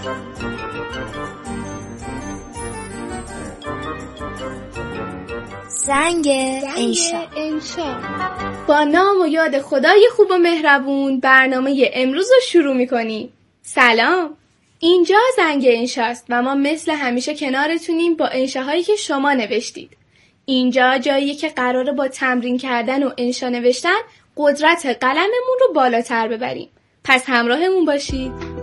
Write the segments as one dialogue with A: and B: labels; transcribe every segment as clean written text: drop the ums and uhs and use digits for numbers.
A: زنگ انشا.
B: با نام و یاد خدای خوب و مهربون برنامه امروز رو شروع می‌کنیم. سلام، اینجا زنگ انشاست و ما مثل همیشه کنارتونیم با انشاهایی که شما نوشتید. اینجا جاییه که قراره با تمرین کردن و انشا نوشتن قدرت قلممون رو بالاتر ببریم. پس همراهمون باشید.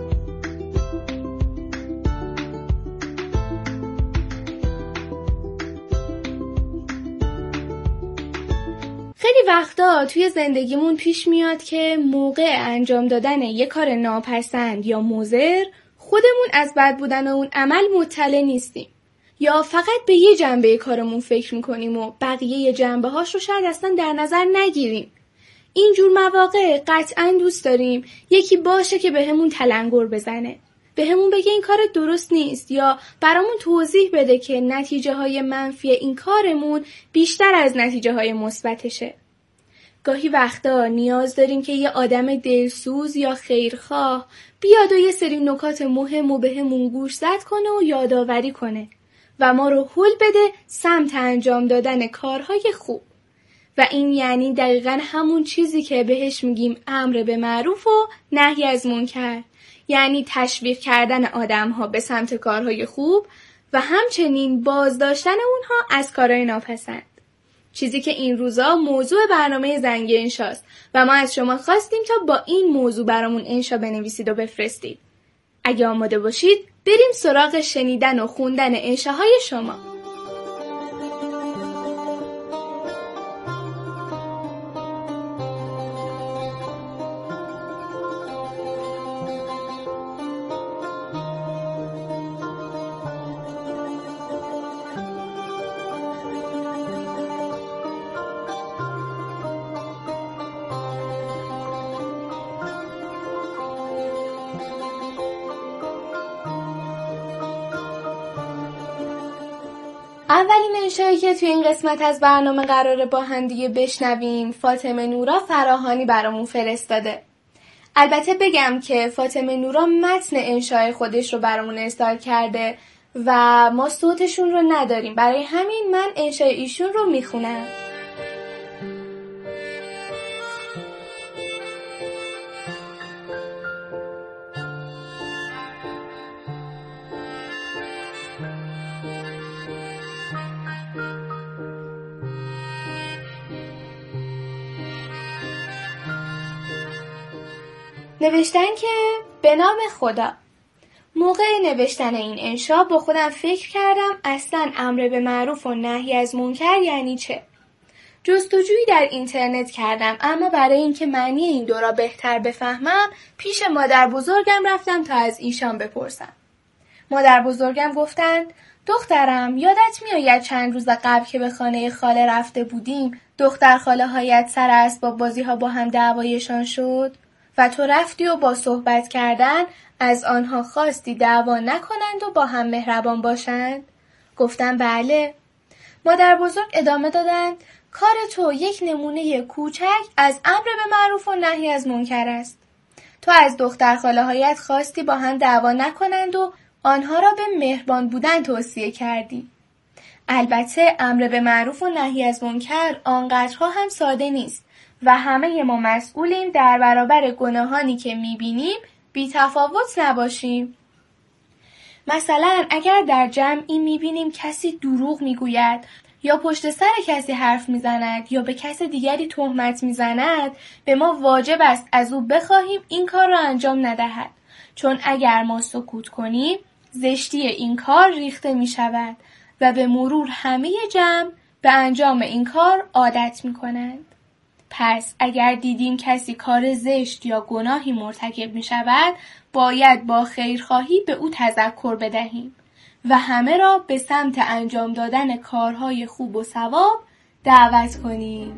B: خیلی وقتا توی زندگیمون پیش میاد که موقع انجام دادن یه کار ناپسند یا مضر خودمون از بد بودن اون عمل مطلع نیستیم یا فقط به یه جنبه کارمون فکر میکنیم و بقیه جنبه هاش رو شاید اصلا در نظر نگیریم. اینجور مواقع قطعاً دوست داریم یکی باشه که بهمون تلنگر بزنه، بهمون بگه این کار درست نیست یا برامون توضیح بده که نتیجه های منفی این کارمون بیشتر از نتیجه های مثبتشه. گاهی وقتا نیاز داریم که یه آدم دلسوز یا خیرخواه بیاد و یه سری نکات مهم و بهمون گوش زد کنه و یادآوری کنه و ما رو هل بده سمت انجام دادن کارهای خوب. و این یعنی دقیقاً همون چیزی که بهش میگیم امر به معروف و نهی از منکر، یعنی تشویق کردن آدم‌ها به سمت کارهای خوب و همچنین بازداشتن اونها از کارهای ناپسند. چیزی که این روزا موضوع برنامه زنگ انشاست و ما از شما خواستیم تا با این موضوع برامون انشا بنویسید و بفرستید. اگه آماده باشید بریم سراغ شنیدن و خوندن انشاهای شما. اولین انشایی که توی این قسمت از برنامه قراره با هم دیگه بشنویم فاطمه نورا فراهانی برامون فرستاده. البته بگم که فاطمه نورا متن انشای خودش رو برامون ارسال کرده و ما صوتشون رو نداریم، برای همین من انشای ایشون رو میخونم. نوشتن که به نام خدا. موقع نوشتن این انشا با خودم فکر کردم اصلاً امر به معروف و نهی از منکر یعنی چه؟ جستجویی در اینترنت کردم، اما برای اینکه معنی این دو را بهتر بفهمم پیش مادر بزرگم رفتم تا از ایشان بپرسم. مادر بزرگم گفتند دخترم یادت میآید چند روز قبل که به خانه خاله رفته بودیم دختر خاله هایت سر اسباب بازی ها با هم دعوایشان شد و تو رفتی و با صحبت کردن از آنها خواستی دعوا نکنند و با هم مهربان باشند؟ گفتم بله. مادر بزرگ ادامه دادند کار تو یک نمونه کوچک از امر به معروف و نهی از منکر است. تو از دختر خاله هایت خواستی با هم دعوا نکنند و آنها را به مهربان بودن توصیه کردی. البته امر به معروف و نهی از منکر آنقدرها هم ساده نیست و همه ما مسئولیم در برابر گناهانی که میبینیم بی تفاوت نباشیم. مثلا اگر در جمعی میبینیم کسی دروغ میگوید یا پشت سر کسی حرف میزند یا به کس دیگری تهمت میزند، به ما واجب است از او بخواهیم این کار را انجام ندهد، چون اگر ما سکوت کنیم زشتی این کار ریخته میشود و به مرور همه جمع به انجام این کار عادت میکنند. پس اگر دیدیم کسی کار زشت یا گناهی مرتکب می شود، باید با خیرخواهی به او تذکر بدهیم و همه را به سمت انجام دادن کارهای خوب و ثواب دعوت کنیم.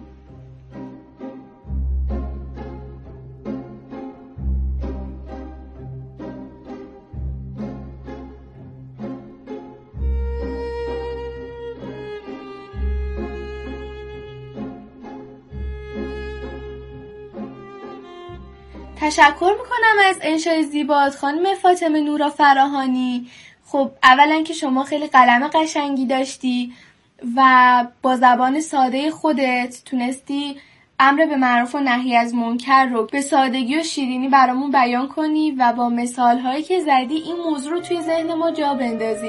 B: تشکر میکنم از انشای زیبات خانم فاطمه نورا فراهانی. خب اولا که شما خیلی قلم قشنگی داشتی و با زبان ساده خودت تونستی امر به معروف و نهی از منکر رو به سادگی و شیرینی برامون بیان کنی و با مثالهایی که زدی این موضوع رو توی ذهن ما جا بندازی.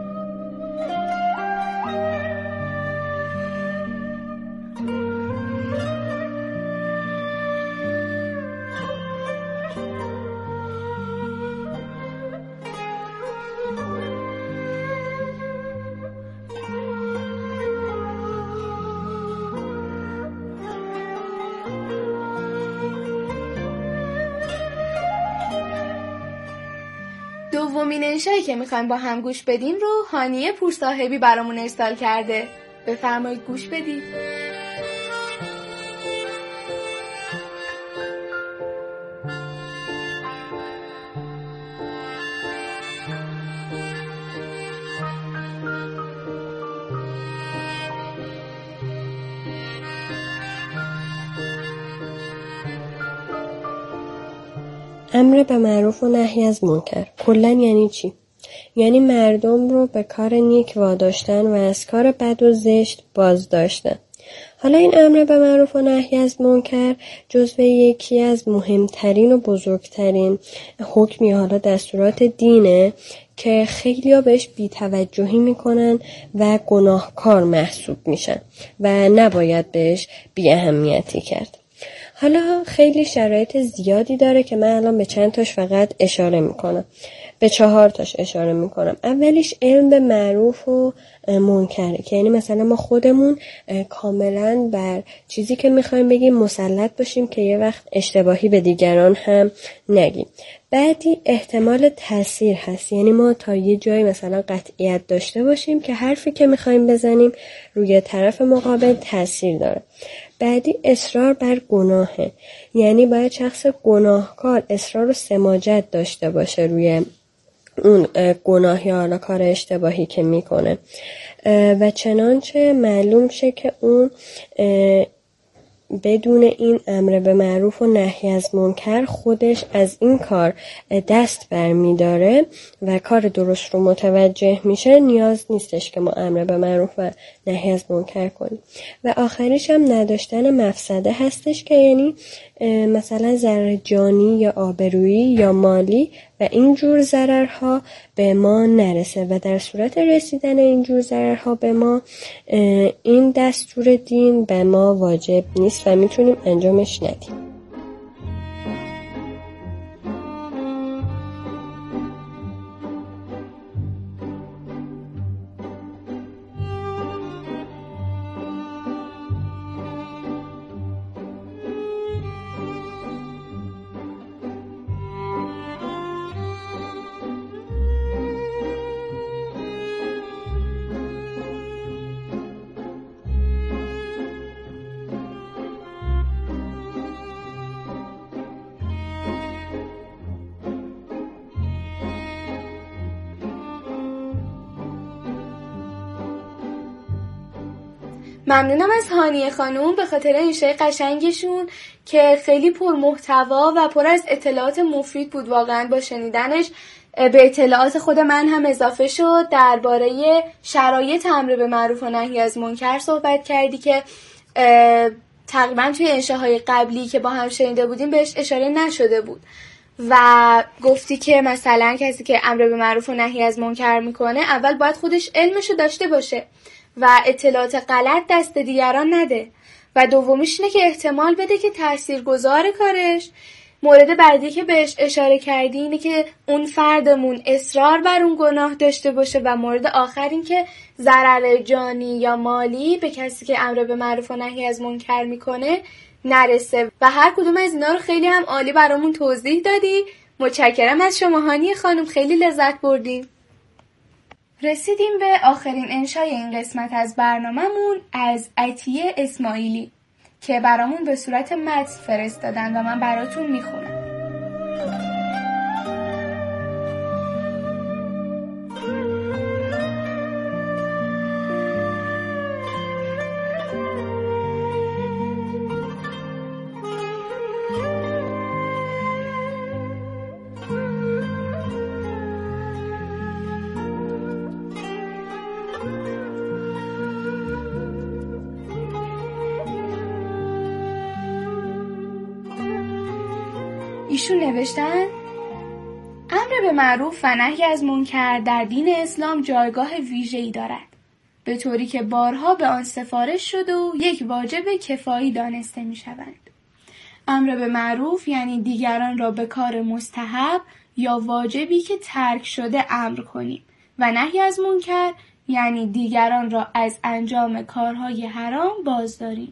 B: دومین انشایی که میخوایم با هم گوش بدیم رو هانیه پورصاحبی برامون ارسال کرده. بفرمایید گوش بدید.
C: امر به معروف و نهی از منکر کلاً یعنی چی؟ یعنی مردم رو به کار نیک واداشتن و از کار بد و زشت باز داشتن. حالا این امر به معروف و نهی از منکر جزو یکی از مهمترین و بزرگترین حکمی حالا دستورات دینه که خیلی‌ها بهش بی‌توجهی میکنن و گناهکار محسوب میشن و نباید بهش بی‌اهمیتی کرد. حالا خیلی شرایط زیادی داره که من الان به چند تاش فقط اشاره میکنم. به 4 تاش اشاره میکنم. اولیش علم به معروف و منکره که یعنی مثلا ما خودمون کاملا بر چیزی که میخوایم بگیم مسلط باشیم که یه وقت اشتباهی به دیگران هم نگیم. بعدی احتمال تاثیر هست، یعنی ما تا یه جایی مثلا قطعیت داشته باشیم که حرفی که میخوایم بزنیم روی طرف مقابل تاثیر داره. بعدی اصرار بر گناهه، یعنی باید شخص گناهکار اصرار و سماجت داشته باشه روی اون گناه یا حالا کار اشتباهی که میکنه و چنانچه معلوم شه که اون بدون این امر به معروف و نهی از منکر خودش از این کار دست برمی داره و کار درست رو متوجه میشه، نیاز نیستش که ما امر به معروف و نهی از منکر کنیم. و آخریش هم نداشتن مفسده هستش که یعنی مثلا ضرر جانی یا آبرویی یا مالی و اینجور ضررها به ما نرسه و در صورت رسیدن اینجور ضررها به ما این دستور دین به ما واجب نیست و میتونیم انجامش ندیم.
B: ممنونم از هانیه خانوم به خاطر انشای قشنگشون که خیلی پر محتوا و پر از اطلاعات مفید بود. واقعا با شنیدنش به اطلاعات خود من هم اضافه شد. درباره شرایط امر به معروف و نهی از منکر صحبت کردی که تقریبا توی انشاهای قبلی که با هم شنیده بودیم بهش اشاره نشده بود و گفتی که مثلا کسی که امر به معروف و نهی از منکر میکنه اول باید خودش علمشو داشته باشه و اطلاعات غلط دست دیگران نده و دومیش اینه که احتمال بده که تاثیرگذار کارش. مورد بعدی که بهش اشاره کردی اینه که اون فردمون اصرار بر اون گناه داشته باشه و مورد آخر این که ضرر جانی یا مالی به کسی که امر به معروف و نهی از منکر میکنه نرسه و هر کدوم از اینا رو خیلی هم عالی برامون توضیح دادی. متشکرم از شما هانیه خانم، خیلی لذت بردیم. رسیدیم به آخرین انشای این قسمت از برنامه‌مون از عطیه اسماعیلی که برامون به صورت متن فرستادن و من براتون میخونم. ایشون نوشتن امر به معروف و نهی از منکر در دین اسلام جایگاه ویژه‌ای دارد، به طوری که بارها به آن سفارش شده و یک واجب کفایی دانسته می شوند. امر به معروف یعنی دیگران را به کار مستحب یا واجبی که ترک شده امر کنیم و نهی از منکر یعنی دیگران را از انجام کارهای حرام باز داریم.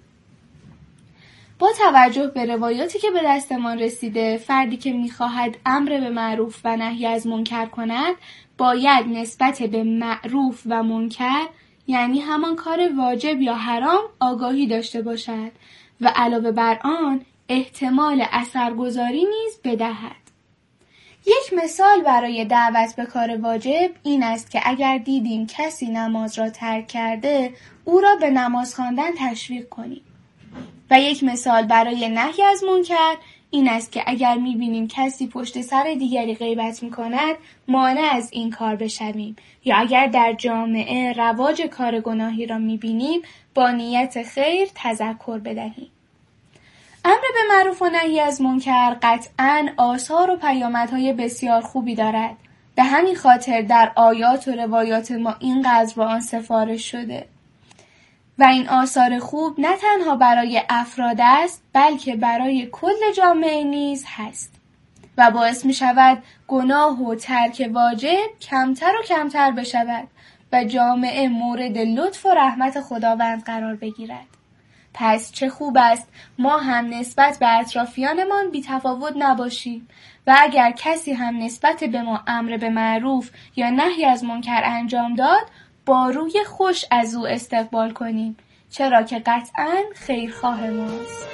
B: با توجه به روایاتی که به دستمان رسیده، فردی که می‌خواهد امر به معروف و نهی از منکر کند، باید نسبت به معروف و منکر یعنی همان کار واجب یا حرام آگاهی داشته باشد و علاوه بر آن احتمال اثرگذاری نیز بدهد. یک مثال برای دعوت به کار واجب این است که اگر دیدیم کسی نماز را ترک کرده، او را به نماز خواندن تشویق کنیم. و یک مثال برای نهی از منکر این است که اگر می‌بینیم کسی پشت سر دیگری غیبت می‌کند، مانع از این کار بشویم، یا اگر در جامعه رواج کار گناهی را می‌بینیم، با نیت خیر تذکر بدهیم. امر به معروف و نهی از منکر قطعاً آثار و پیامدهای بسیار خوبی دارد. به همین خاطر در آیات و روایات ما اینقدر با آن سفارش شده. و این آثار خوب نه تنها برای افراد است، بلکه برای کل جامعه نیز هست و باعث می شود گناه و ترک واجب کمتر و کمتر بشود و جامعه مورد لطف و رحمت خداوند قرار بگیرد. پس چه خوب است ما هم نسبت به اطرافیانمان بی تفاوت نباشیم و اگر کسی هم نسبت به ما امر به معروف یا نهی از منکر انجام داد، با روی خوش از او استقبال کنیم، چرا که قطعاً خیرخواه ماست.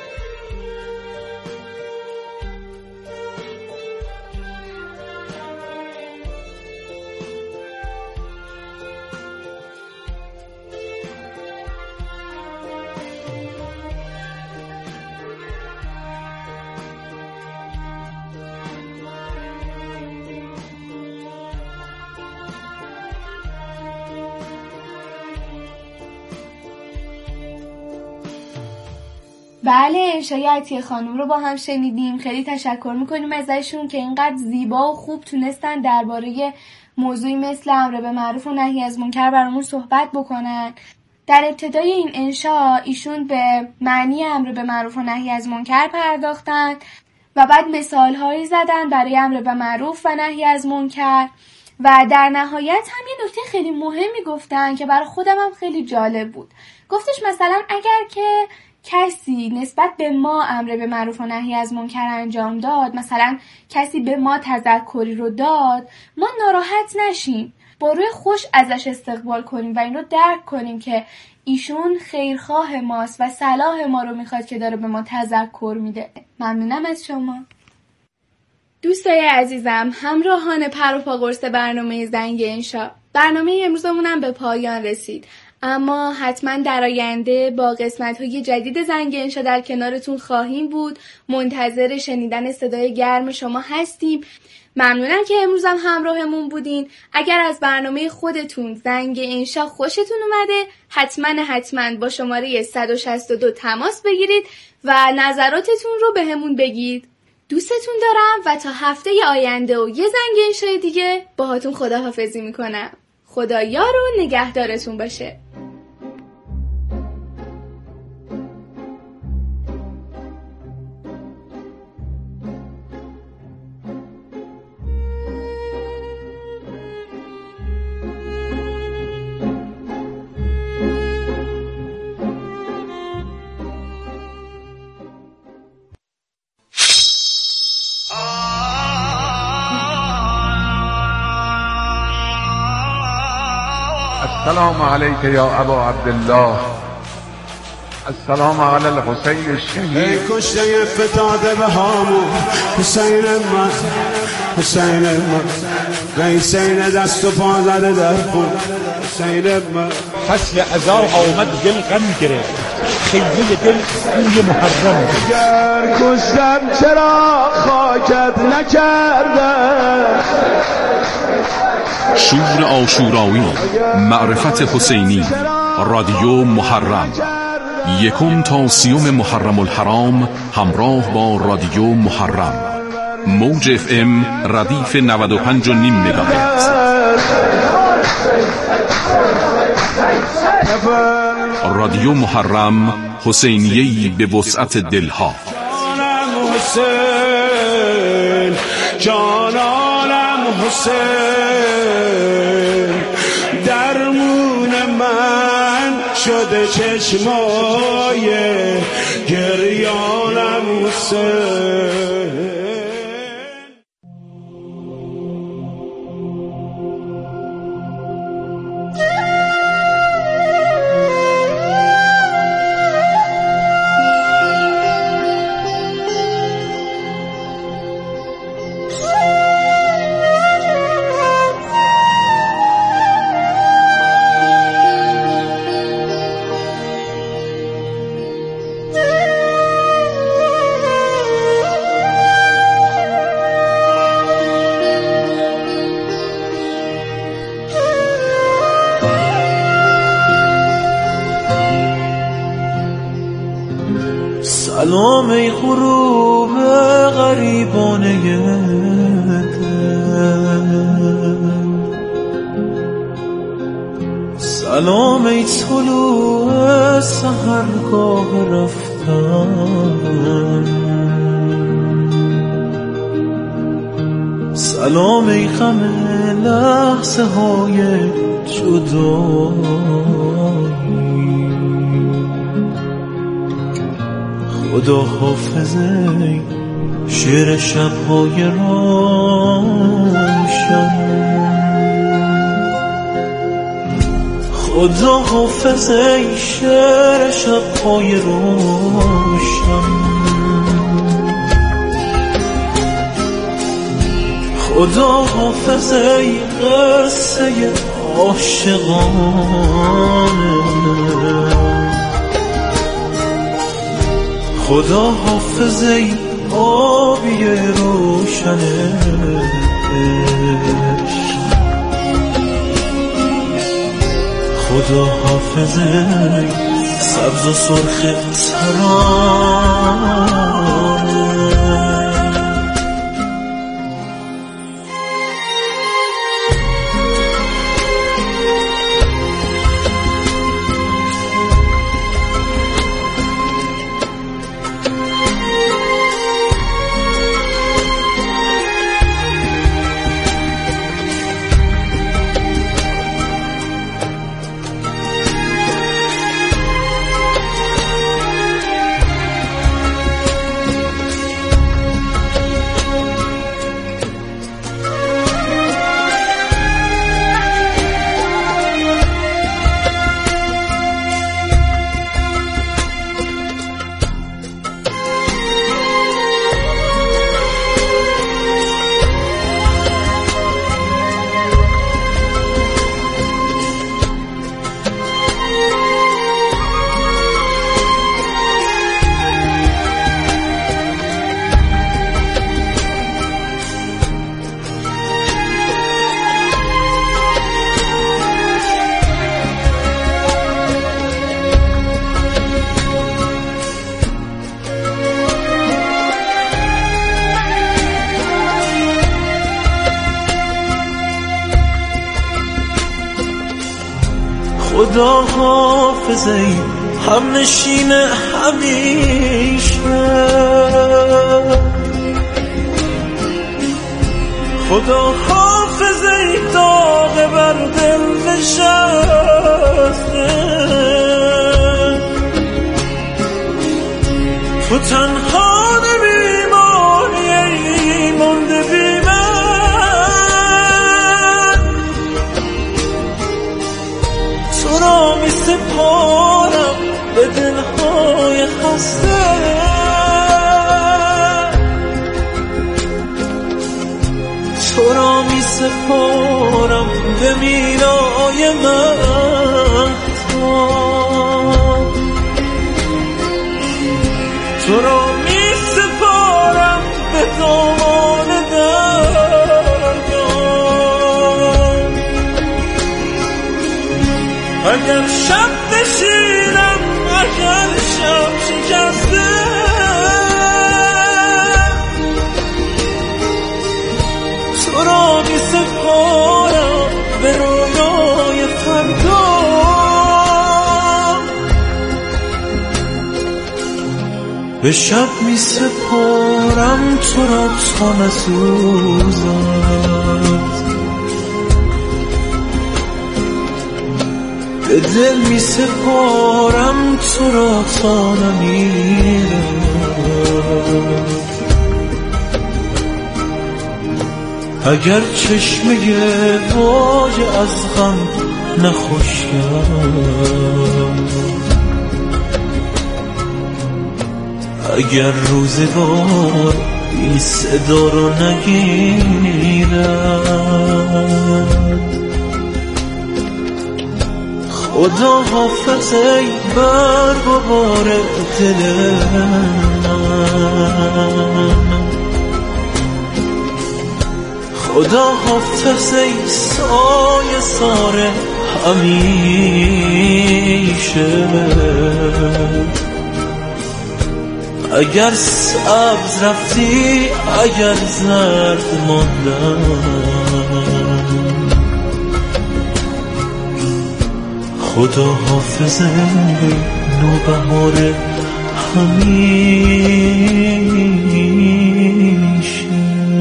B: بله، انشای عطیه خانم رو با هم شنیدیم. خیلی تشکر میکنیم ازشون که اینقدر زیبا و خوب تونستن درباره موضوعی مثل امر به معروف و نهی از منکر برامون صحبت بکنن. در ابتدای این انشا ایشون به معنی امر به معروف و نهی از منکر پرداختن و بعد مثالهایی زدن برای امر به معروف و نهی از منکر و در نهایت هم یه نکته خیلی مهمی گفتن که برای خودم هم خیلی جالب بود. گفتش مثلا اگر که کسی نسبت به ما امر به معروف و نهی از منکر انجام داد، مثلا کسی به ما تذکری رو داد، ما ناراحت نشیم، با روی خوش ازش استقبال کنیم و این رو درک کنیم که ایشون خیرخواه ماست و صلاح ما رو میخواد که داره به ما تذکر میده. ممنونم از شما. دوستای عزیزم، همراهان پر و پا قرص برنامه زنگ انشا، برنامه امروزمون هم به پایان رسید. اما حتما در آینده با قسمت‌های جدید زنگ انشا در کنارتون خواهیم بود. منتظر شنیدن صدای گرم شما هستیم. ممنونم که امروزم همراهمون بودین. اگر از برنامه خودتون زنگ انشا خوشتون اومده، حتما با شماره 162 تماس بگیرید و نظراتتون رو بهمون بگید. دوستتون دارم و تا هفته آینده و یه زنگ انشای دیگه باهاتون خداحافظی میکنم. خدا یار و نگهدارتون باشه.
D: السلام علیک یا ابا عبدالله، السلام علی الحسین الشهید.
E: کشته فتاده به هامون حسین من، حسین من، حسین دست و پا زده در خون حسین من.
F: فصل عزا آمد دل غم گرفت، خیلی دل بوی محرم.
E: اگر کشتم چرا خاکت نکردم.
G: شور عاشورایی، معرفت حسینی، رادیو محرم، 1 تا 30 محرم الحرام همراه با رادیو محرم. موج FM ردیف 95.5 مگاهرتز. رادیو محرم، حسینیه‌ای به وسعت دلها.
E: جانانم حسین، درمون من شده چشمای گریانم حسین.
H: سلام ای غروب غریبانه دل، سلام ای طلوع سحرگاه رفتن، سلام ای غم لحظه های جدایی، خدا حافظه شعر شب‌های روشن، خدا حافظه شعر شب‌های روشن، خدا حافظه قصه عاشقانه، خدا حافظه آبی روشنش، خدا حافظه سبز و سرخ ترانه. خدا حافظه هم نشین همیشه، خدا حافظه داغ بر دل نشسته، تو تنها نمیمانی مونده بی من، تو را می سپارم به دلهای خسته، تو را می سپارم به مینای من، تو را می سپارم به دامان درگاه، اگر شب نشینم اگر شب شکسته، به شب می سپارم تو را تا نسوزد، به دل می سپارم تو را تا نمیرد. اگر چشمه واژه از غم نخشکم، اگر روزگار این صدا رو نگیرد، خدا حافظ ای بر ببار دل من، خدا حافظ ای سایه سار همیشه. اگر سبز رفتی اگر زرد ماندم، خدا حافظ نوبهار همیشه.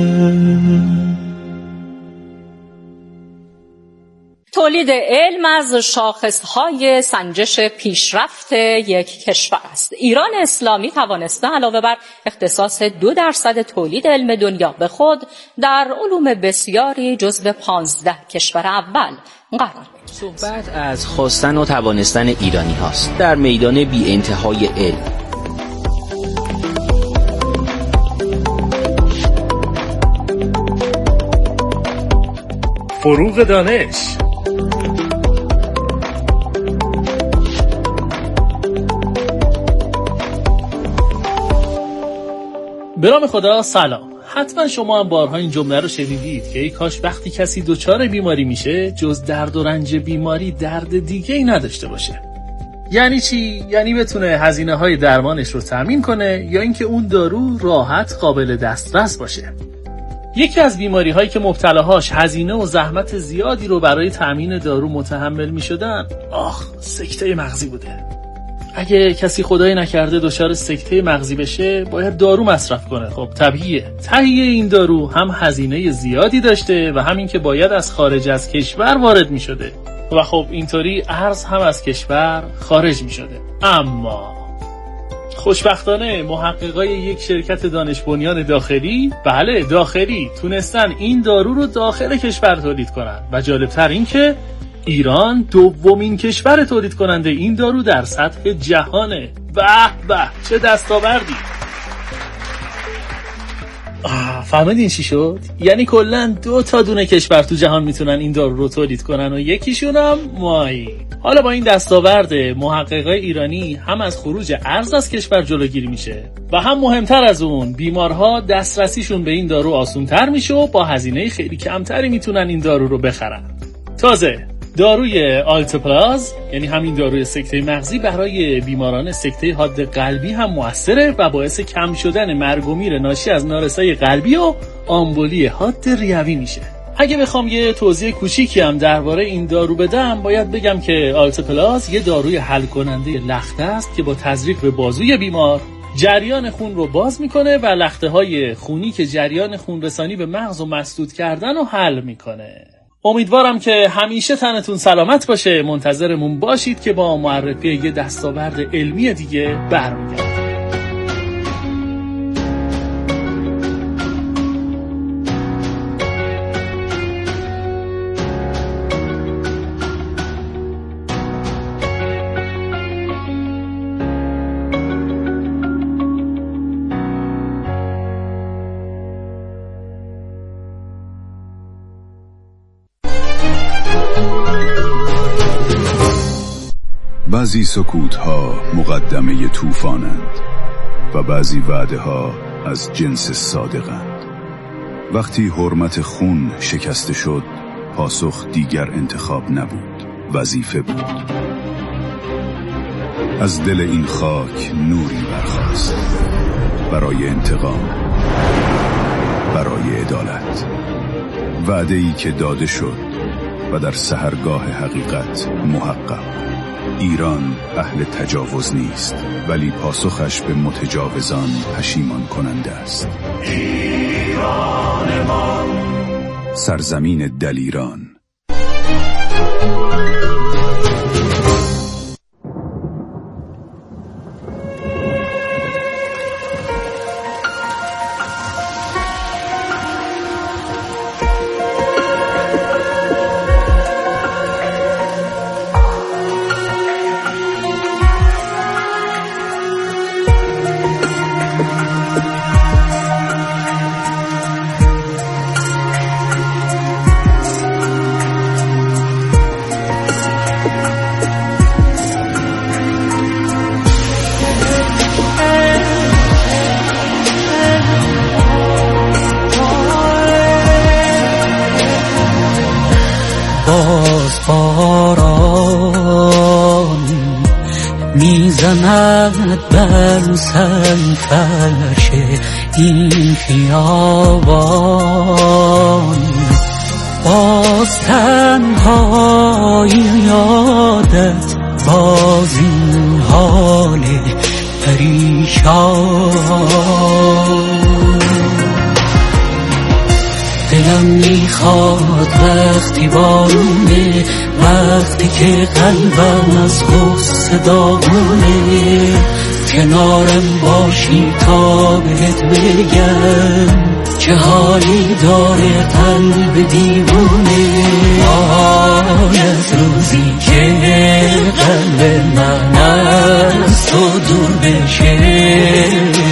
I: تولید علم از شاخصهای سنجش پیشرفت یک کشور است. ایران اسلامی توانسته علاوه بر اختصاص 2% تولید علم دنیا به خود در علوم بسیاری جزو 15 کشور اول قرار بگیرد.
J: صحبت از خواستن و توانستن ایرانی هاست در میدان بی انتهای علم.
K: فروغ دانش. به نام خدا. سلام. حتما شما هم بارها این جمله رو شنیدید که ای کاش وقتی کسی دچار بیماری میشه جز درد و رنج بیماری درد دیگه ای نداشته باشه. یعنی چی؟ یعنی بتونه هزینه‌های درمانش رو تامین کنه یا اینکه اون دارو راحت قابل دسترس باشه. یکی از بیماری‌هایی که مبتلاهاش هزینه و زحمت زیادی رو برای تامین دارو متحمل می‌شدن، سکته مغزی بوده. اگه کسی خدای نکرده دچار سکته مغزی بشه باید دارو مصرف کنه. خب طبیعیه. تهیه این دارو هم هزینه زیادی داشته و همین که باید از خارج از کشور وارد می شده و خب اینطوری ارز هم از کشور خارج می شده. اما خوشبختانه محققای یک شرکت دانش بنیان داخلی، بله داخلی، تونستن این دارو رو داخل کشور تولید کنن و جالبتر این که ایران دومین کشور تولید کننده این دارو در سطح جهانه. به به چه دستاوردی. فهمیدین چی شد؟ یعنی کلاً 2 تا دونه کشور تو جهان میتونن این دارو رو تولید کنن و یکیشون هم مایی. حالا با این دستاورد محققای ایرانی هم از خروج ارز از کشور جلوگیری میشه و هم مهمتر از اون بیمارها دسترسیشون به این دارو آسان‌تر میشه و با هزینه خیلی کمتری میتونن این دارو رو بخرن. تازه داروی آلتپلاز، یعنی همین داروی سکته مغزی، برای بیماران سکته حاد قلبی هم موثره و باعث کم شدن مرگ و میر ناشی از نارسایی قلبی و آمبولی حاد ریوی میشه. اگه بخوام یه توضیح کوچیکی هم درباره این دارو بدم باید بگم که آلتپلاز یه داروی حل کننده لخته است که با تزریق به بازوی بیمار جریان خون رو باز میکنه و لخته‌های خونی که جریان خون رسانی به مغز و مسدود کردن رو حل میکنه. امیدوارم که همیشه تنتون سلامت باشه. منتظرمون باشید که با معرفی یه دستاورد علمی دیگه برمیگردیم.
L: بعضی سکوت‌ها مقدمه طوفانند و بعضی وعده‌ها از جنس صادقند. وقتی حرمت خون شکسته شد، پاسخ دیگر انتخاب نبود، وظیفه بود. از دل این خاک نوری برخاست برای انتقام، برای عدالت. وعده‌ای که داده شد و در سحرگاه حقیقت محقق. ایران اهل تجاوز نیست، ولی پاسخش به متجاوزان پشیمان کننده است. ایران ما، سرزمین دلیران.
M: میزند بر سرفرش این خیابان، باز تنهایی یادت، باز این حال پریشان. دلم میخواد وقتی بارونه، وقتی که قلبم از غصه داغونه، کنارم باشی تا بهت بگم چه حالی داره قلب دیوونه. آی از روزی که قلب من از تو دور بشه،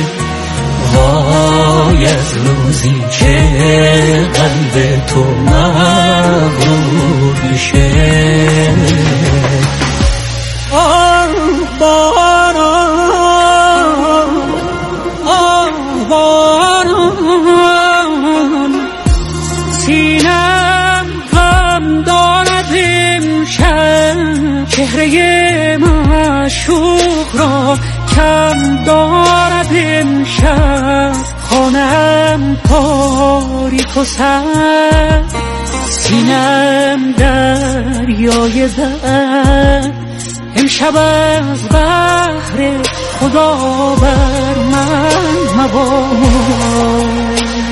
M: وای از روزی که قلب تو مغرور بشه. باران سینم غم دارد امشب، چهره معشوق را کم دارد امشب، خانم تاریک و سرد، سینم دریای درد، امشب از بحر خدا بر من مباد.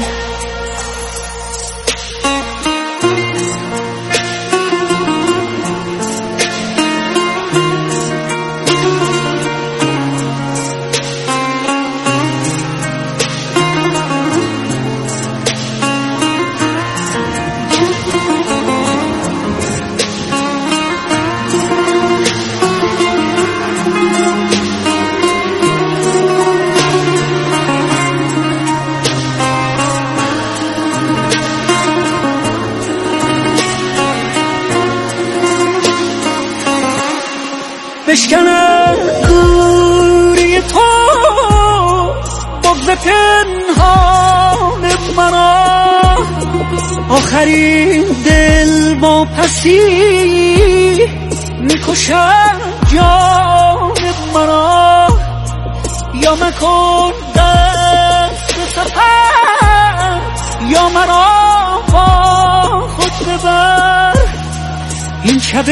M: بشکنم دوری تو، بغض پنهان مرا، آخرین دل با پسی میکشد جان مرا. یا مکن دست سپر، یا مرا با خود ببر، این شب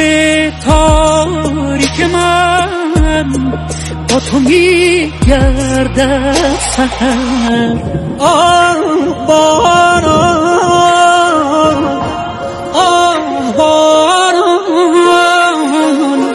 M: تاریک من با تو میگردد سحر. آه باران، آه باران،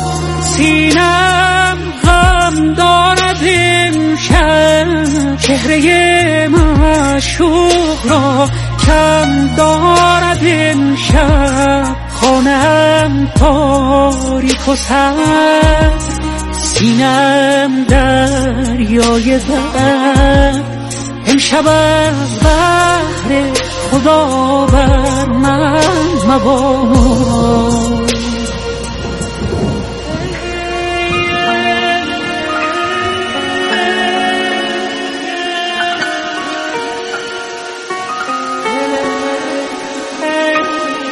M: سینم غم دارد امشب، چهره معشوق را کم دارد امشب، خانم تاریک و سرد، سینم دریای درد، امشب از بحر خدا بر من مباد.